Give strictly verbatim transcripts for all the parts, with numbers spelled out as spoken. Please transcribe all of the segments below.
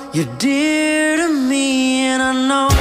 you're dear to me, and I know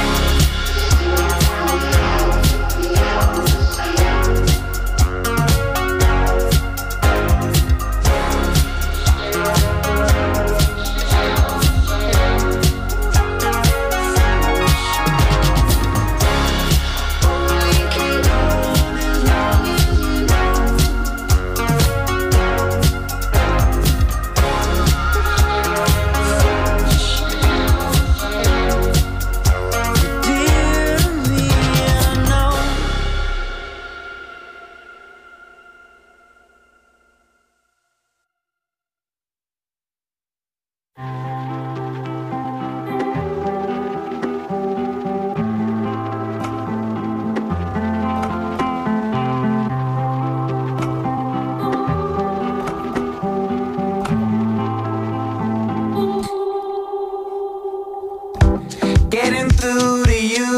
getting through to you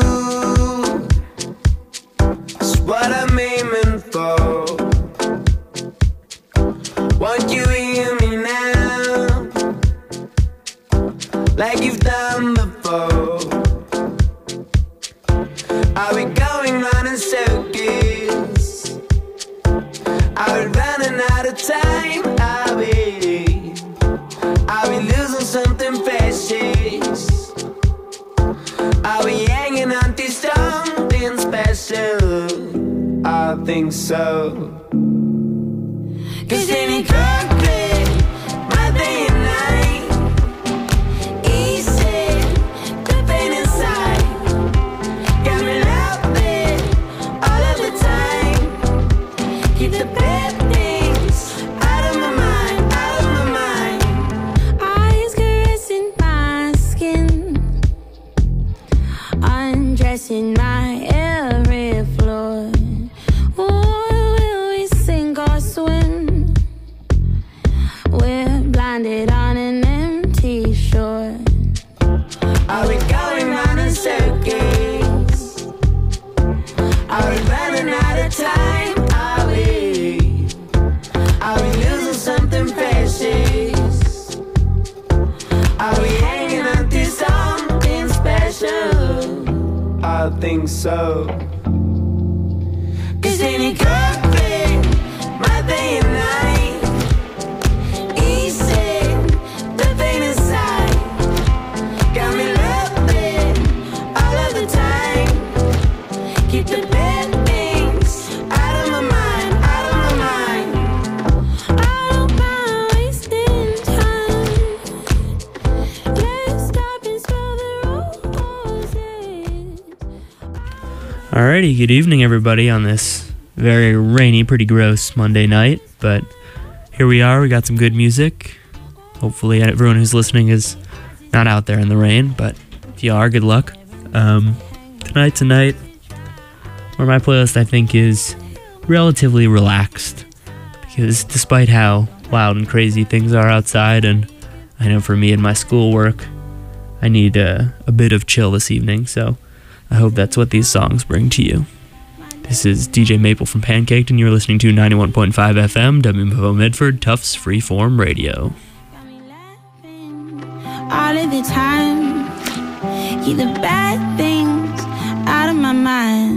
is what I'm aiming for. Won't you hear me now, like you've done before? Are we going round in circles? Are we running out of time? Are we? Are we losing something precious? Are we hanging on to something special? I think so. 'Cause any concrete, my day and night, easy, the pain inside, got me loving all of the time. Keep the bad things out of my mind, out of my mind. Eyes caressing my skin, undressing my every floor. Oh, will we sink or swim? We're blinded on an empty shore. Are we going round in circles? Are we running out of time? Are we? Are we losing something precious? Are we hanging on to something special? I think so. 'Cause any concrete, my day and night, easy, the pain inside, got me loving all of the time. Keep the bad things out of my mind, out of my mind. I don't mind wasting time. Let's stop and spell the roses. Alrighty, good evening everybody on this very rainy, pretty gross Monday night, but here we are, we got some good music. Hopefully everyone who's listening is not out there in the rain, but if you are, good luck. Um, tonight's a night where my playlist I think is relatively relaxed, because despite how loud and crazy things are outside, and I know for me and my schoolwork, I need uh, a bit of chill this evening, so I hope that's what these songs bring to you. This is D J Maple from Pancaked, and you're listening to ninety-one point five F M, W M F O Medford, Tufts Freeform Radio. All of the time, keep the bad things out of my mind.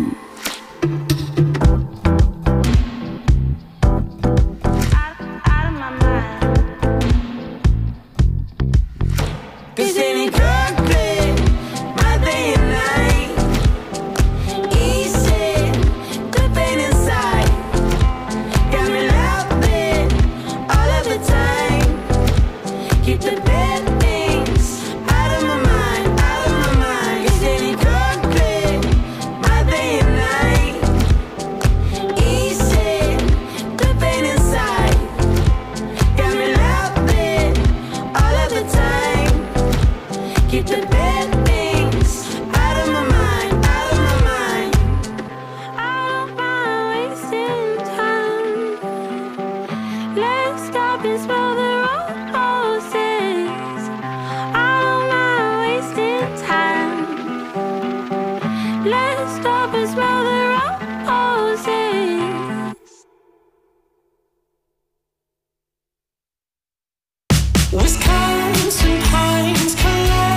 Out, out of my mind. 'Cause any concrete, my day and night, easy, the pain inside, got me loving all of the time. Keep the bad things out of my mind, out of my mind. 'Cause any concrete, my day and night, easy, the pain inside, got me loving all of the time. Keep the bad things out of my mind, out of my mind. I don't mind wasting time. Let's stop and spell the roses. I don't mind wasting time. Let's stop and spell the roses. Wisconsin pines collide.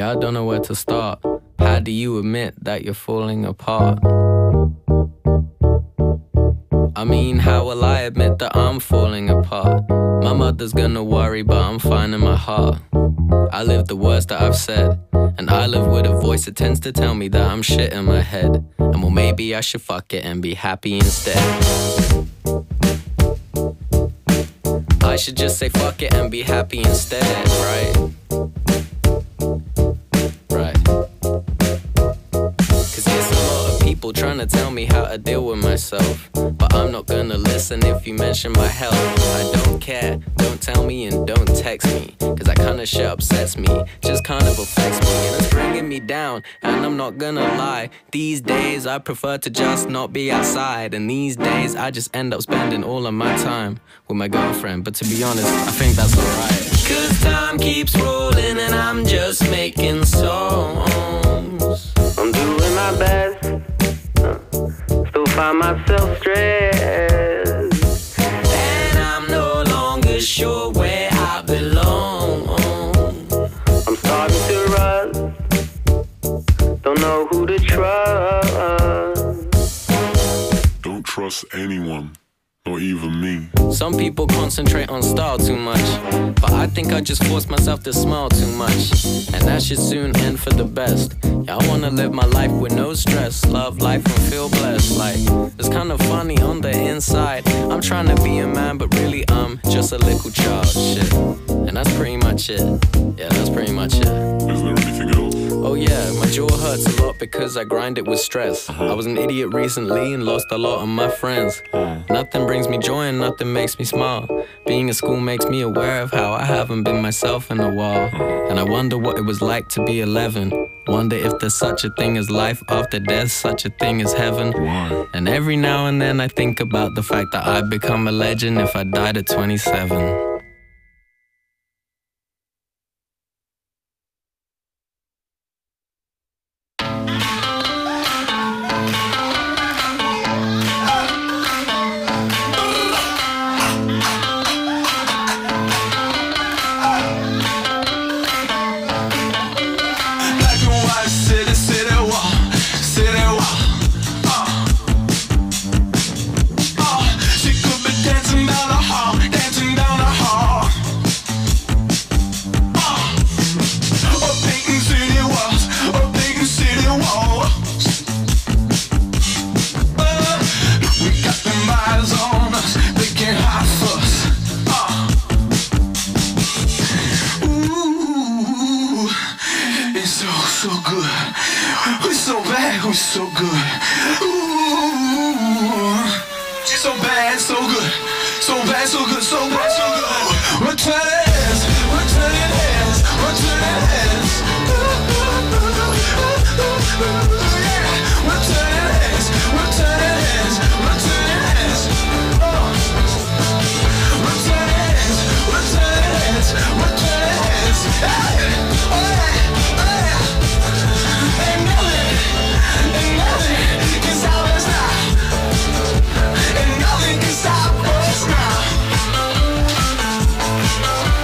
Yeah, I don't know where to start. How do you admit that you're falling apart? I mean, how will I admit that I'm falling apart? My mother's gonna worry, but I'm fine in my heart. I live the words that I've said, and I live with a voice that tends to tell me that I'm shit in my head. And well, maybe I should fuck it and be happy instead. I should just say fuck it and be happy instead, right? Right. Cause there's a lot of people trying to tell me how to deal with myself, but I'm not gonna listen if you mention my health. I don't care, don't tell me and don't text me, cause that kinda shit upsets me, just kind of affects me, and it's bringing me down. And I'm not gonna lie, these days I prefer to just not be outside. And these days I just end up spending all of my time with my girlfriend, but to be honest, I think that's alright. Cause time keeps rolling and I'm just making songs. I'm doing my best, uh, still find myself stressed, and I'm no longer sure where I belong. I'm starting to rust, don't know who to trust. Don't trust anyone, not even me. Some people concentrate on style too much, but I think I just forced myself to smile too much, and that should soon end for the best. Yeah, I wanna live my life with no stress, love life and feel blessed. Like, it's kind of funny on the inside, I'm trying to be a man, but really I'm just a little child. Shit, and that's pretty much it. Yeah, that's pretty much it. Is there anything else? Oh yeah, my jaw hurts a lot because I grind it with stress. Uh-huh. I was an idiot recently and lost a lot of my friends. Uh-huh. Nothing brings me joy and nothing makes me smile. Being at school makes me aware of how I haven't been myself in a while. Uh-huh. And I wonder what it was like to be eleven. Wonder if there's such a thing as life after death, such a thing as heaven. Why? And every now and then I think about the fact that I'd become a legend if I died at twenty-seven. Stop us now.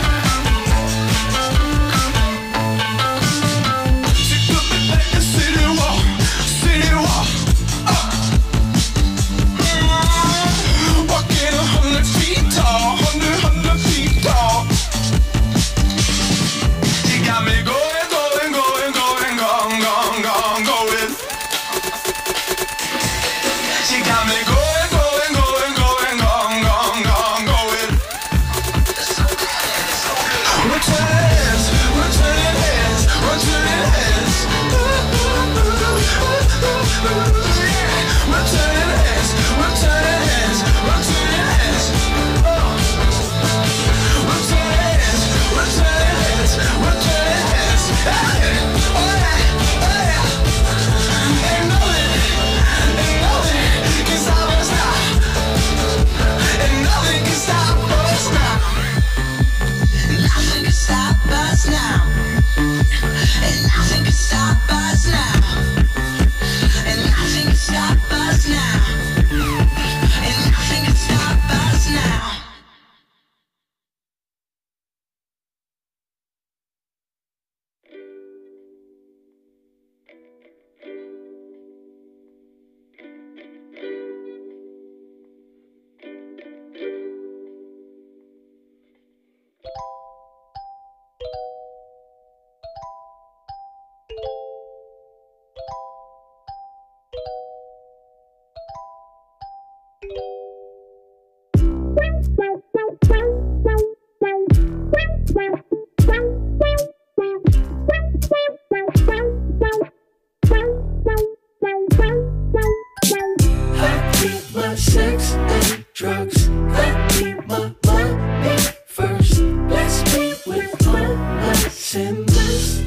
My sex and drugs. I need my money first. Bless me with all my sins.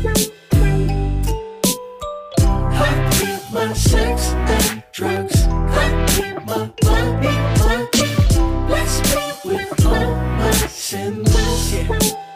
I need my sex and drugs. I need my money, money. Bless me with all my sins. Yeah.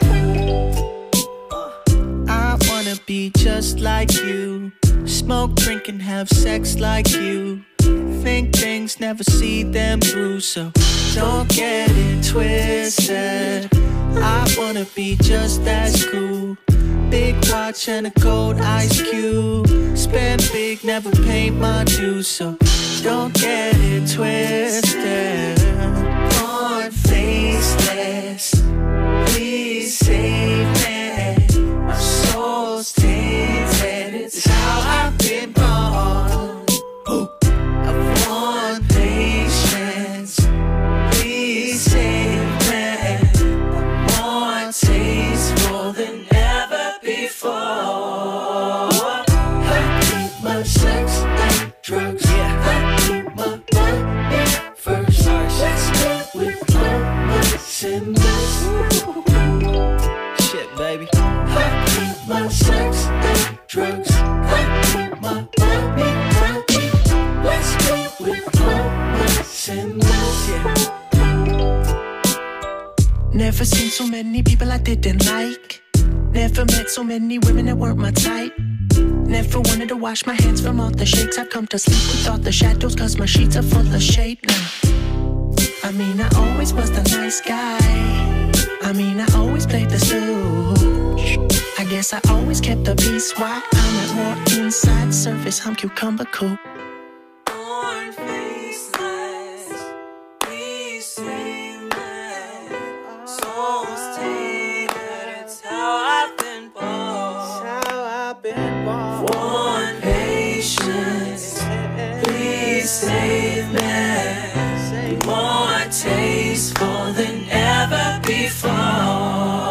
I wanna be just like you. Smoke, drink, and have sex like you. Think things, never see them through, so don't get it twisted. I wanna be just as cool. Big watch and a gold ice cube. Spend big, never pay my dues, so don't get it twisted. Born faceless, please save me. My soul's tainted, it's how I've been born. Drugs, yeah. I need my money first. Let's go with all my sins. Shit, baby. I need my sex and drugs. I need my money, money. Let's go with all my sins. Yeah. Never seen so many people I didn't like. Never met so many women that weren't my type. Never wanted to wash my hands from all the shakes. I've come to sleep with all the shadows, cause my sheets are full of shade now. I mean, I always was the nice guy. I mean, I always played the stooge. I guess I always kept the peace. Why I'm at war inside, surface I'm cucumber cool. Born faceless, please save me. Soul's tainted, it's how I've been born. It's how I've been born. One patience, please save me. More tasteful than ever before.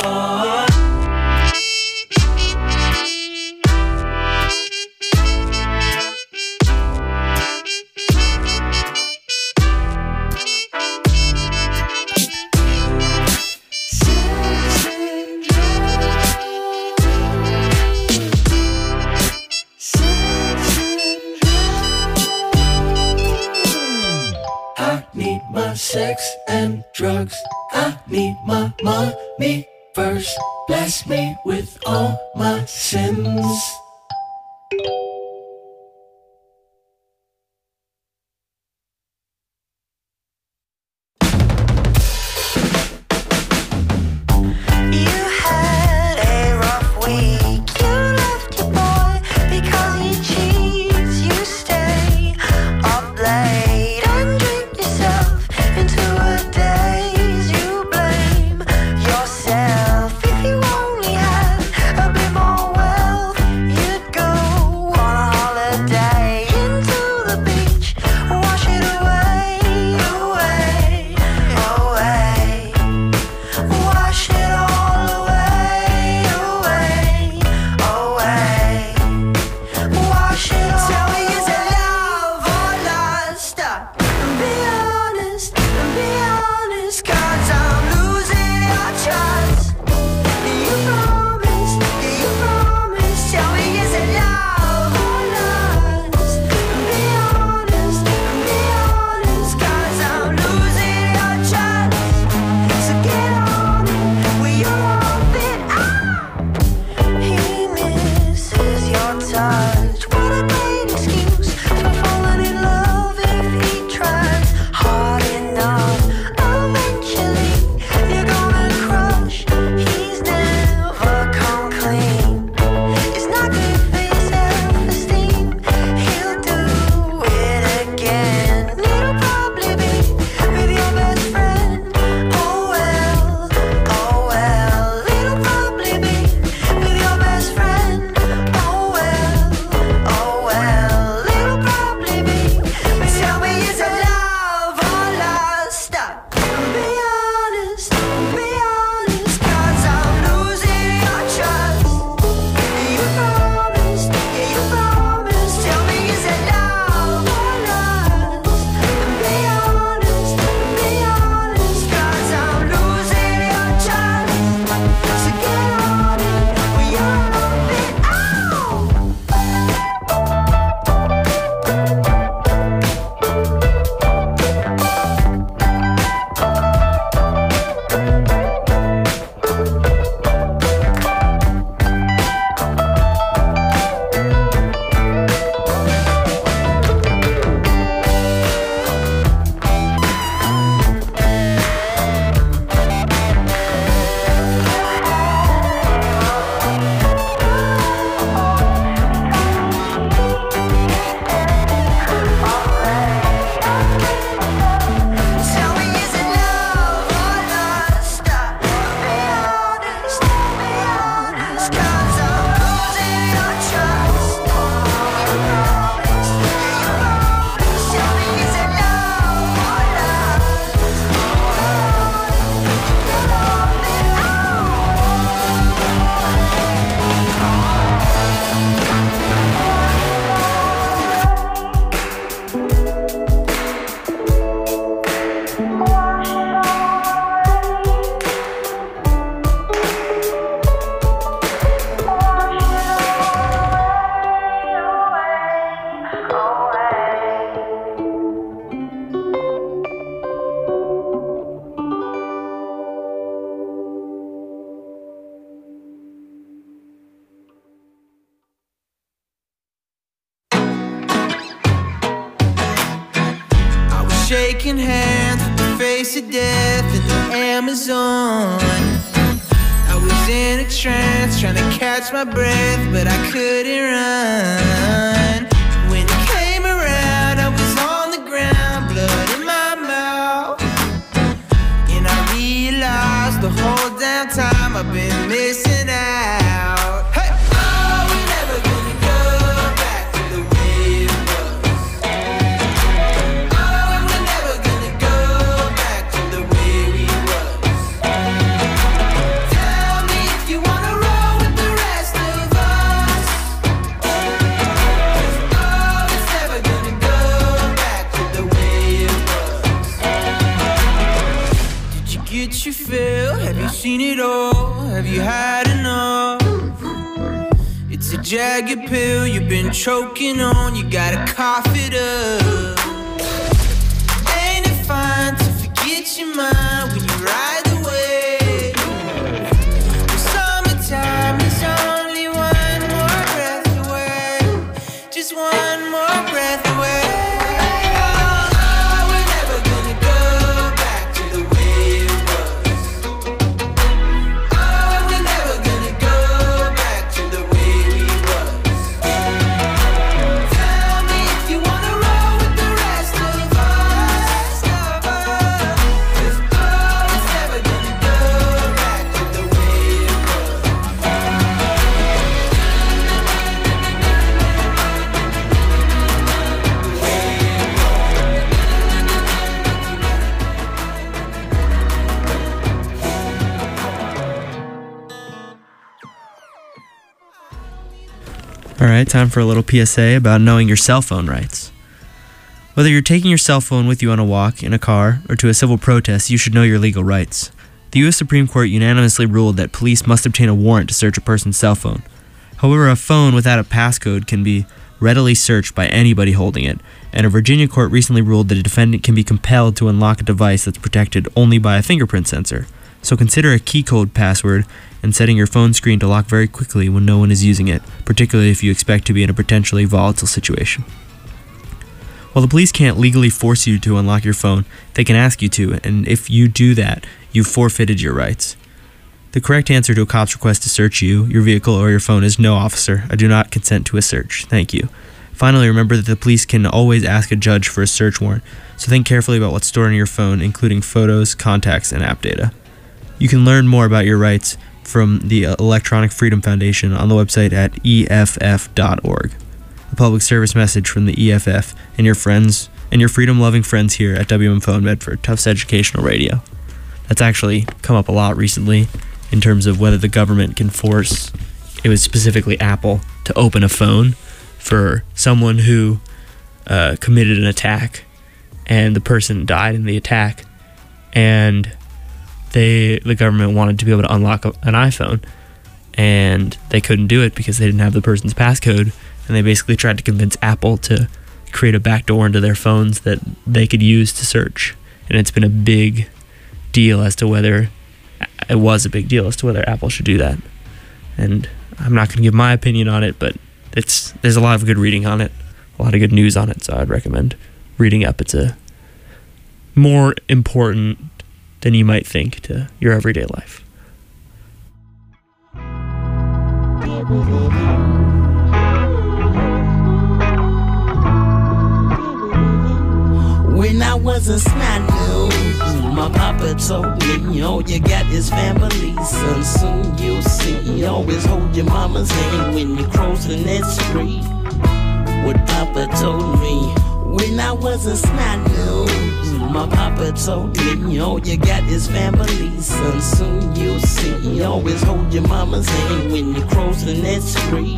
Sex and drugs. I need my money first. Bless me with all my sins. Yourself, if you only had a bit more wealth, shaking hands with the face of death in the Amazon. I was in a trance trying to catch my breath, but I couldn't run. When it came around, I was on the ground, blood in my mouth. And I realized the whole damn time I've been missing out. Hey! Oh, we're never gonna go back to the way it was. Oh, we're never gonna go back to the way we was. Tell me if you wanna roll with the rest of us. Oh, it's never gonna go back to the way it was. Did you get your fill? Have you seen it all? Have you had enough? It's a jagged pill you've been choking on. You gotta cough it up. Ain't it fun to forget your mind when you ride the wave? The summertime is only one more breath away. Just one more breath away. Oh, we're never gonna go back to the way it was. Oh, we're never gonna go back to the way we was. Tell me if you wanna roll with the rest of us. 'Cause oh, it's never gonna go back to the way it was. All right, time for a little P S A about knowing your cell phone rights. Whether you're taking your cell phone with you on a walk, in a car, or to a civil protest, you should know your legal rights. The U S Supreme Court unanimously ruled that police must obtain a warrant to search a person's cell phone. However, a phone without a passcode can be readily searched by anybody holding it, and a Virginia court recently ruled that a defendant can be compelled to unlock a device that's protected only by a fingerprint sensor. So consider a key code password and setting your phone screen to lock very quickly when no one is using it, particularly if you expect to be in a potentially volatile situation. While the police can't legally force you to unlock your phone, they can ask you to, and if you do that, you've forfeited your rights. The correct answer to a cop's request to search you, your vehicle, or your phone is no, officer. I do not consent to a search. Thank you. Finally, remember that the police can always ask a judge for a search warrant, so think carefully about what's stored in your phone, including photos, contacts, and app data. You can learn more about your rights from the Electronic Freedom Foundation on the website at E F F dot org. A public service message from the E F F and your friends and your freedom-loving friends here at W M F O in Medford, Tufts Educational Radio. That's actually come up a lot recently in terms of whether the government can force, it was specifically Apple, to open a phone for someone who uh, committed an attack and the person died in the attack, and They, the government wanted to be able to unlock a, an iPhone, and they couldn't do it because they didn't have the person's passcode, and they basically tried to convince Apple to create a backdoor into their phones that they could use to search. And it's been a big deal as to whether, it was a big deal as to whether Apple should do that. And I'm not going to give my opinion on it, but it's there's a lot of good reading on it, a lot of good news on it, so I'd recommend reading up. It's a more important than you might think to your everyday life. When I was a snot nose, my papa told me, all you got is family, son. Soon you'll see. Always hold your mama's hand when you're crossing that street. What papa told me when I was a snot nose, my papa told me, all you got is family, son. Soon you'll see. Always hold your mama's hand when you're crossing that street.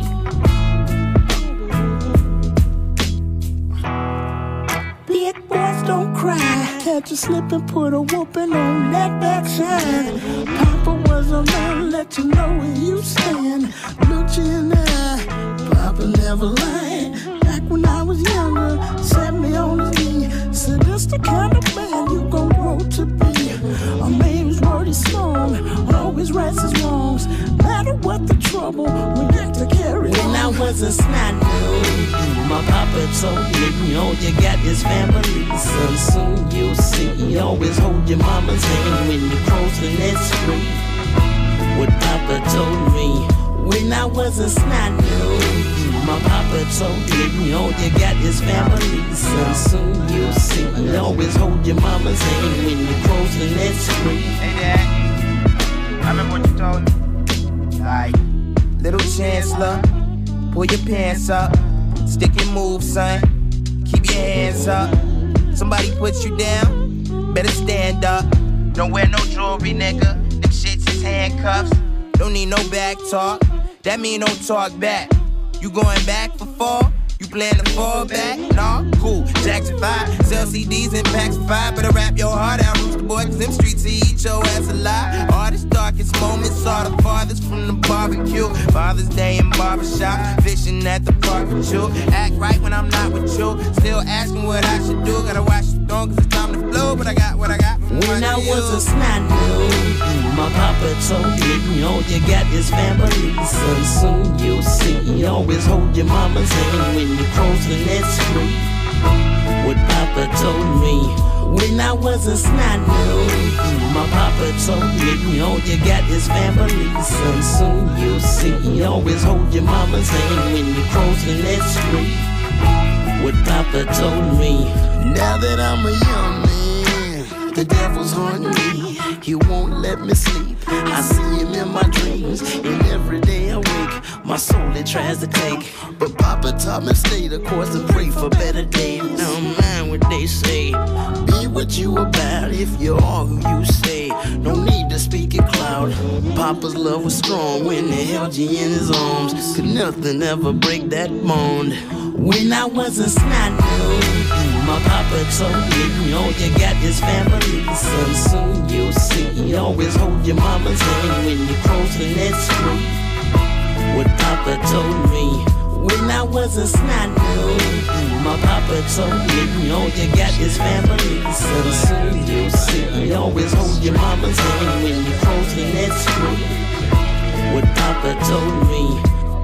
Big boys don't cry. Had you slip and put a whooping on that backside. Papa was a man, let you know where you stand. Looked you in the eye, Papa never lied. Back when I was younger, sat me on his knee. Said, that's the kind of man you gon' grow to be. A man whose word is strong, always rights his wrongs. Matter what the trouble, we got to carry on. When I was wasn't snot, no. My papa told me, all you got is family. Son, soon you'll see. Always hold your mama's hand when you crossing that street. What papa told me when I wasn't snot, no. My papa told me, all you got is family. Son, soon you'll see. Always hold your mama's hand when you crossing that street. Hey, Dad, I remember what you told me. Like, little Chancellor, pull your pants up, stick and move, son. Keep your hands up. Somebody puts you down, better stand up. Don't wear no jewelry, nigga. Them shits is handcuffs. Don't need no back talk. That mean don't talk back. You going back for four? You plan to fall back? Nah, cool. Jackson five, sell C Ds and packs of five. Better wrap your heart out, Rooster boy, cause them streets will eat your ass alive. Hardest, darkest moments are the farthest from the barbecue. Father's Day in barbershop, fishing at the park with you. Act right when I'm not with you. Still asking what I should do. Gotta watch the throne cause it's time to flow. But I got what I got from when I you. was a snot, no. My papa told me, all you got is family. Son, soon you'll see. Always hold your mama's hand when you crossing that street. What papa told me when I was a snot, no. My papa told me, all you got is family. Son, soon you'll see. Always hold your mama's hand when you crossing that street. What papa told me. Now that I'm a young man, the devil's haunting me. He won't let me sleep. I see him in my dreams, and every day I wake, my soul it tries to take. But Papa taught me stay the course and pray for better days. Don't mind what they say. Be what you about if you are who you say. No need to speak it loud. Papa's love was strong when he held you in his arms. Could nothing ever break that bond. When I was a snot, no. My papa told me, all you got is family. Son, soon you'll see. Always hold your mama's hand when you crossing that street. What papa told me when I was a snot, no. My papa told me, all you got is family. Son, soon you'll see. Always hold your mama's hand when you crossing that street. What papa told me.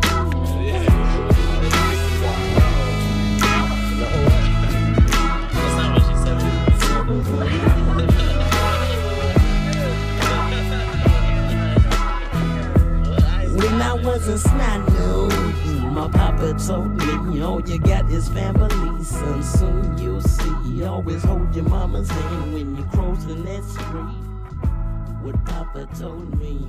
When I was a snot, no. My papa told me, all you got is family. Son, soon you'll see. Always hold your mama's hand when you crossing that street. What papa told me.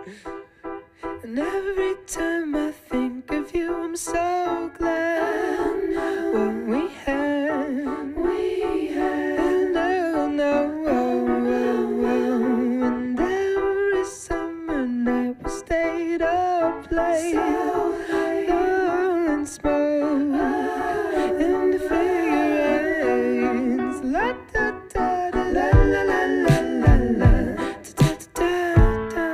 And every time I think of you, I'm so glad what we had. We had. No, no, oh, oh, oh. And every summer night we stayed up late, long and smoke in the figure eights. La da da da la la la la la la da da da da.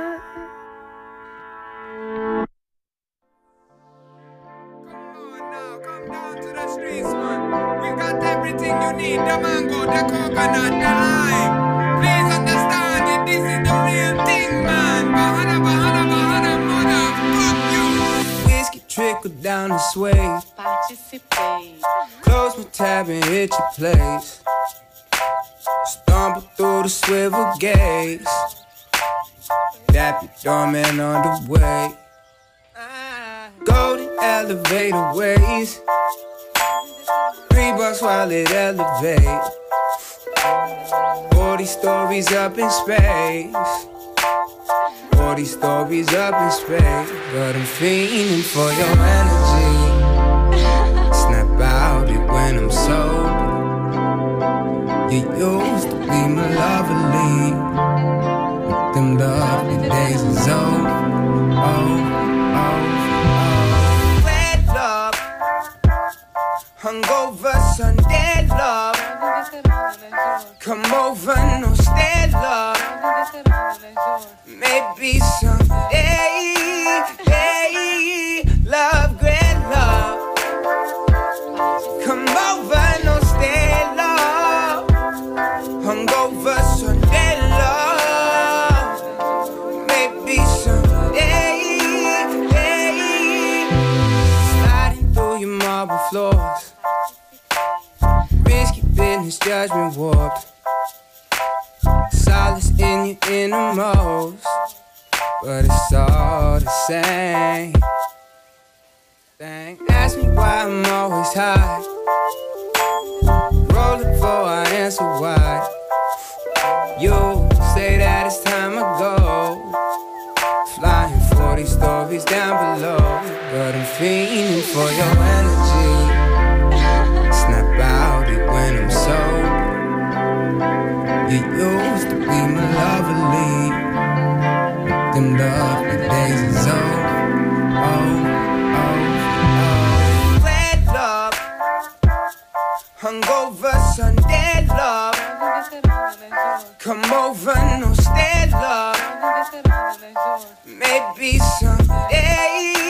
We got everything you need, the mango, the coconut, the lime. Please understand it, this is the real thing, man. Bahana, bahana, bahana, mother, fuck you. Whiskey trickle down the sway. Participate. Close my tab and hit your place. Stumble through the swivel gates. Tap your doorman on the way. Go the elevator ways. Three bucks while it elevates. Forty stories up in space. Forty stories up in space. But I'm fiending for your energy. Snap out it when I'm sober. You used to be my lovely. But them lovely days is over. Oh, oh. Hungover Sunday love. Come over, no stay love. Maybe someday, hey, love, great love. Come over, no stay love. Hungover Sunday love. Maybe someday, hey, sliding through your marble floors. Business judgment warped. Solace in your innermost, but it's all the same thing. Ask me why I'm always high. Roll it before I answer why. You say that it's time to go. Flying forty stories down below, but I'm fiending for your energy. Snap out it when I'm sober. You used to be my lovely. Them lovely days is over. Oh, oh, oh. Red love. Hungover Sunday love. Come over, no stay love. Maybe someday,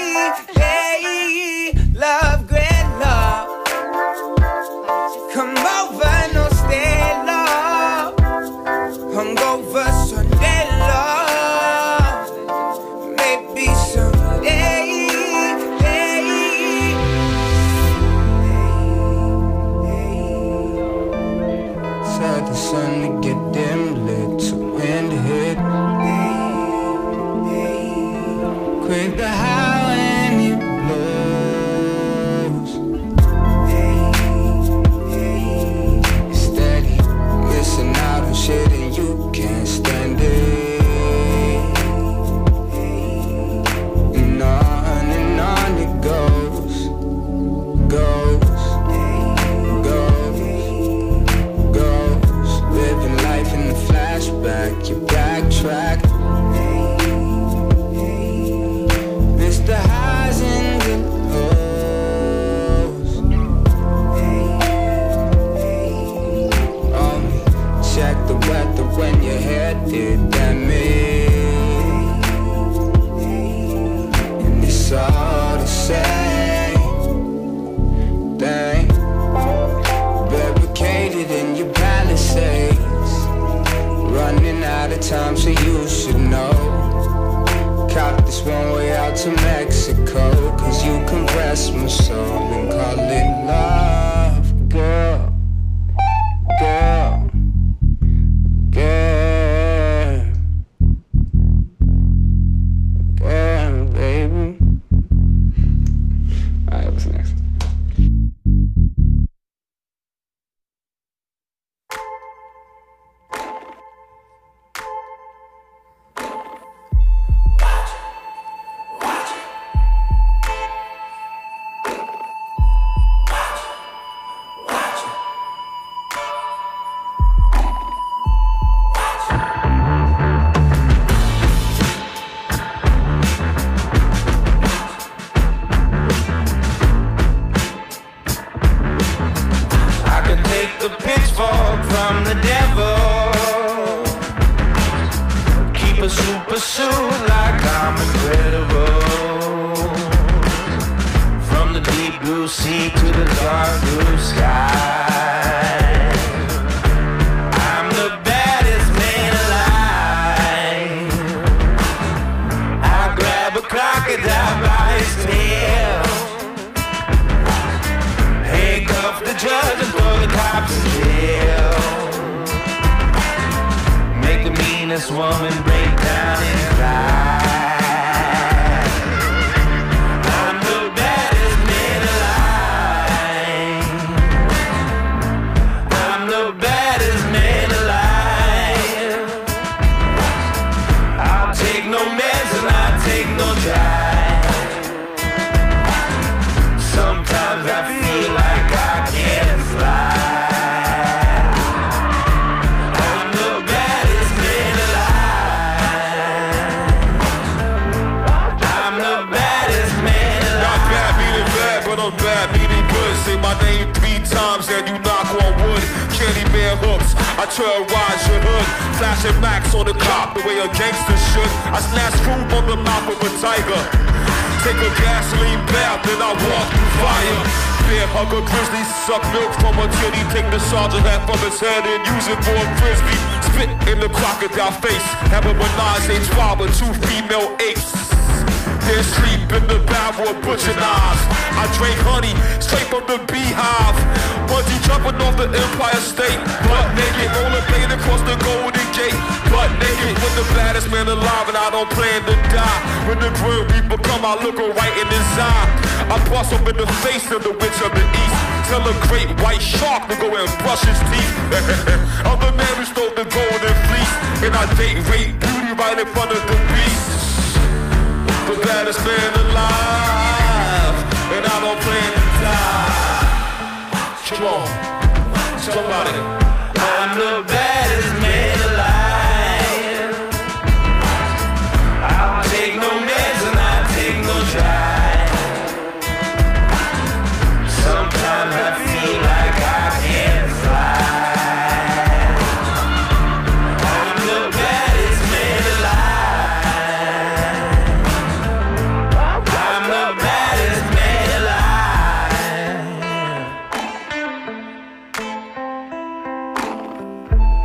hey, love, great love. Come over, no stay love. Hungover Sunday love. Maybe someday, hey, said the sun to get dim lit, to wind hit. Quick to howl and it blows. Missing out on shit and you can't stand it. And on and on it goes, goes, goes, goes. Living life in the flashback, you backtrack. Miss the highs and the lows. Only check the weather when your head did that me. And it's all the same thing. Barricaded in your palisades. Running out of time, so you should know. Cop this one way out to Mexico. Cause you can rest my soul and call it love, girl. Girl. Girl. Girl, baby. Alright, what's next? a pitchfork from the devil. Keep a super suit like I'm incredible. From the deep blue sea to the dark blue sky, I'm the baddest man alive. I grab a crocodile by his tail, handcuff the judge and throw the cops in jail. Make the meanest woman break down and cry. I'm the baddest man alive. I'm the baddest man alive. I'll take no mess and I'll take no drive. Sometimes I feel like I can't fly. I'm the baddest man alive. I'm the baddest man alive. Not bad meaning bad, but I'm bad meaning good. Say my name three times and you knock on wood. Candy bear hooks, I terrorize your hood. Flashing max on the cop the way a gangster should. I snatch food from the mouth of a tiger. Take a gasoline bath, then I walk through fire. Bear hug a grizzly, suck milk from a titty. Take the sergeant hat from his head and use it for a frisbee. Spit in the crocodile face. Have a menage a trois with two female apes. Then sleep in the barrel of butcher knives. I drink honey straight from the beehive. Bungee jumping off the Empire State. Butt naked, rollerblade across the Golden Gate. Butt naked with the baddest man alive, and I don't plan to die. When the Grim Reaper come, I look her right in his eye. I bust him in the face of the witch of the east. Tell a great white shark to go and brush his teeth. I'm the man who stole the golden fleece, and I date rape beauty right in front of the beast. The baddest man alive, and I don't plan to die. Come on, somebody. I'm the baddest man alive. I'll take no mess and I'll take no drive. Sometimes I feel like I can't fly. I'm the baddest man alive. I'm the baddest man alive.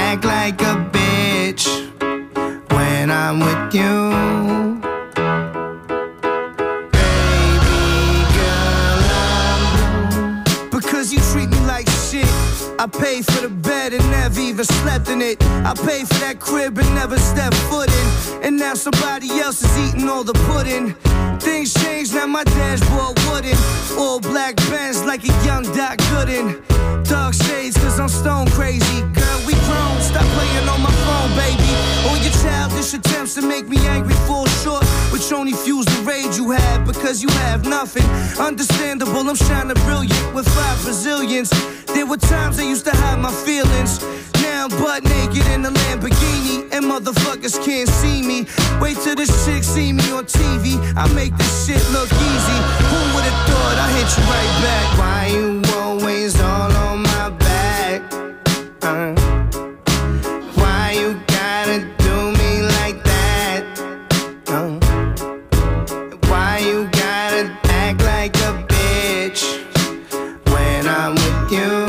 act like a bitch when I'm with you. Baby girl, I'm blue. Because you treat me like shit. I paid for the bed and never even slept in it. I paid for that crib and never stepped foot in. And now somebody else is eating all the pudding. Things changed, now my dashboard wooden. All black Benz like a young Doc Gooden. Dark shades cause I'm stone crazy. Girl, we grown, stop playing on my phone, baby. All your childish attempts to make me angry fall short, which only fuels the rage you have because you have nothing. Understandable, I'm shining brilliant with five Brazilians. There were times I used to hide my feelings. Now I'm butt naked in a Lamborghini and motherfuckers can't see me. Wait till this chick see me on T V. I make this shit look easy. Who would've thought I hit you right back? Why you always all on my back? Uh, why you gotta do me like that? Uh, why you gotta act like a bitch when I'm with you?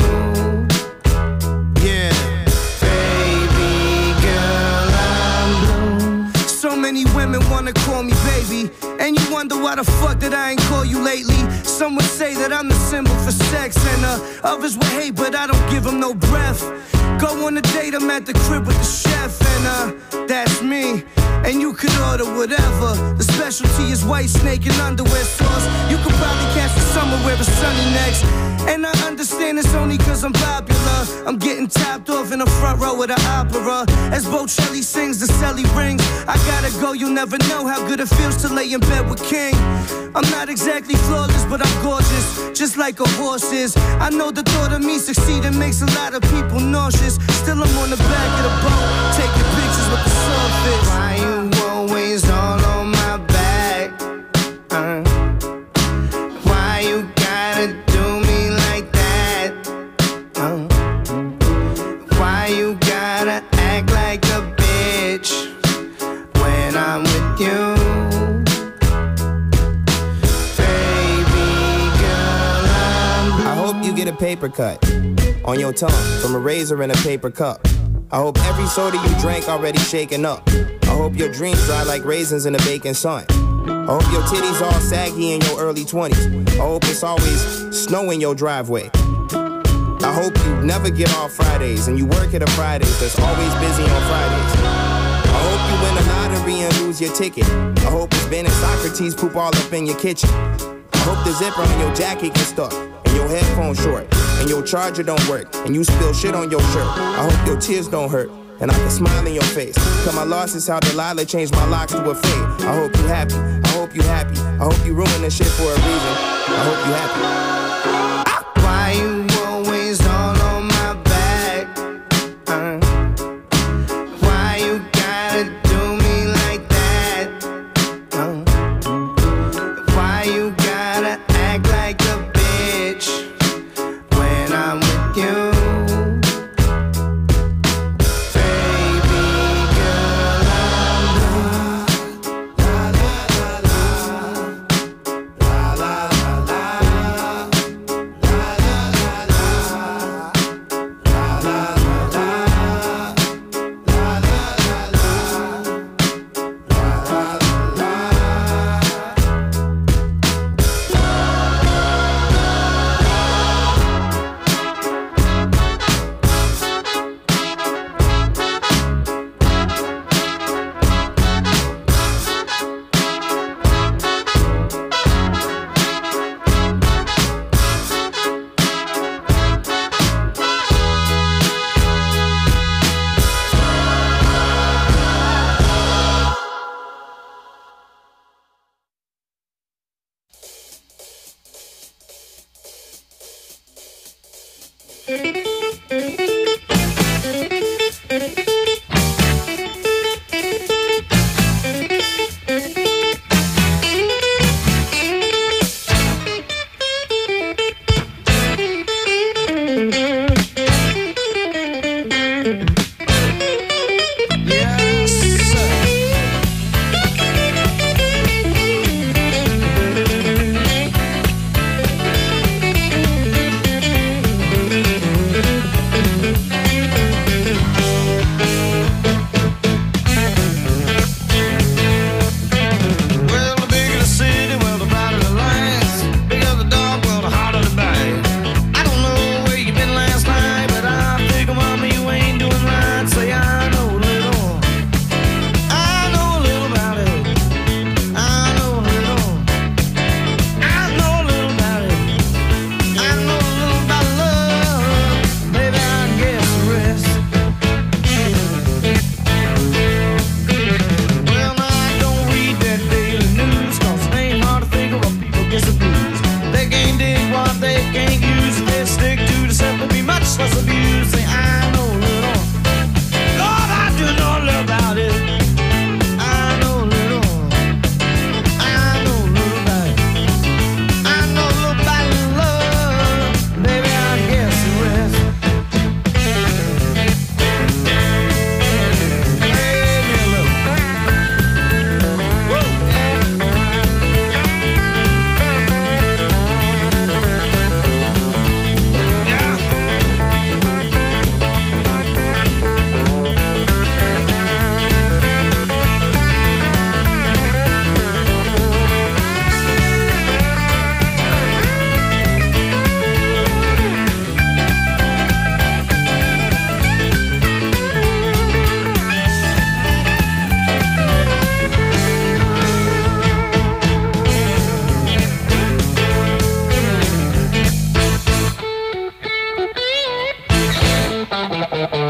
Yeah, baby girl, I'm blue. So many women wanna call me baby, and you wonder why the fuck that I ain't call you lately. Some would say that I'm the symbol for sex, and uh, others would hate, but I don't give them no breath. Go on a date, I'm at the crib with the chef, and uh, that's me. And you could order whatever. The specialty is white snake and underwear sauce. You could probably catch the summer where it's sunny next. And I understand it's only cause I'm popular. I'm getting topped off in the front row of the opera. As Bocelli sings, the celly rings. I gotta go, you'll never know how good it feels to lay in bed with King. I'm not exactly flawless, but I'm gorgeous, just like a horse is. I know the thought of me succeeding makes a lot of people nauseous. Still I'm on the back of the boat, taking pictures with the swordfish. Why you always all on my back? Uh, why you gotta do me like that? Uh, why you gotta act like a bitch when I'm with you? You get a paper cut on your tongue from a razor in a paper cup. I hope every soda you drank already shaken up. I hope your dreams dry like raisins in the baking sun. I hope your titties all saggy in your early twenties. I hope it's always snow in your driveway. I hope you never get off Fridays and you work at a Fridays that's always busy on Fridays. I hope you win the lottery and lose your ticket. I hope it's Ben and Socrates poop all up in your kitchen. I hope the zipper on your jacket gets stuck, and your headphones short, and your charger don't work, and you spill shit on your shirt. I hope your tears don't hurt, and I can smile in your face. Cause my loss is how Delilah changed my locks to a fade. I hope you happy, I hope you happy, I hope you ruin this shit for a reason. I hope you happy. Why you always all on my back? Uh, why you gotta do me like that? Uh, why you gotta act like a bitch when I'm with you? Baby girl, I'm blue. La la la la. La la la la. La la la la. La la la la. La la la la. La la la la.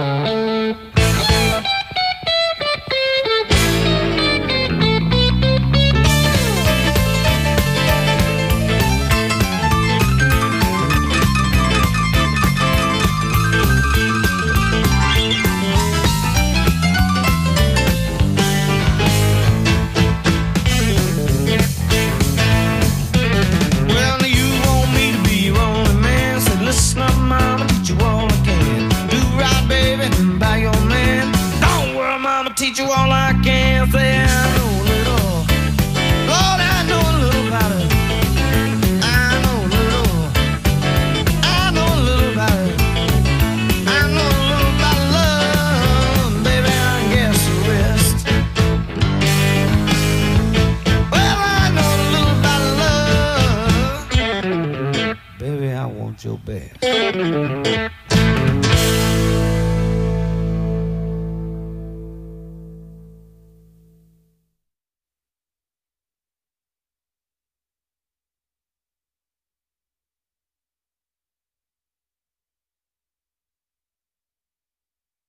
Teach you all I can say.